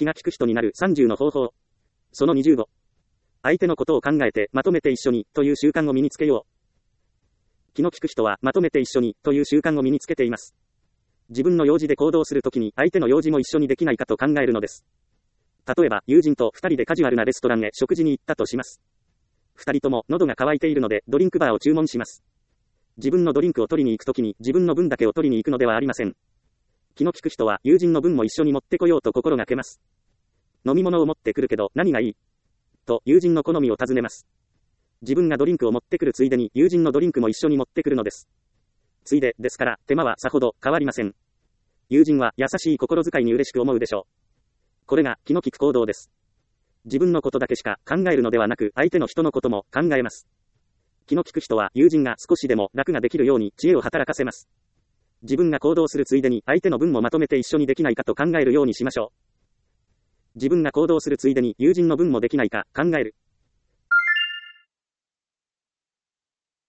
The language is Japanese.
気が利く人になる30の方法。その25。相手のことを考えてまとめて一緒にという習慣を身につけよう。気の利く人はまとめて一緒にという習慣を身につけています。自分の用事で行動するときに相手の用事も一緒にできないかと考えるのです。例えば、友人と2人でカジュアルなレストランへ食事に行ったとします。2人とも喉が渇いているのでドリンクバーを注文します。自分のドリンクを取りに行くときに自分の分だけを取りに行くのではありません。気の利く人は友人の分も一緒に持ってこようと心がけます。飲み物を持ってくるけど何がいいと友人の好みを尋ねます。自分がドリンクを持ってくるついでに友人のドリンクも一緒に持ってくるのです。ついでですから手間はさほど変わりません。友人は優しい心遣いに嬉しく思うでしょう。これが気の利く行動です。自分のことだけしか考えるのではなく相手の人のことも考えます。気の利く人は友人が少しでも楽ができるように知恵を働かせます。自分が行動するついでに相手の分もまとめて一緒にできないかと考えるようにしましょう。自分が行動するついでに友人の分もできないか考える。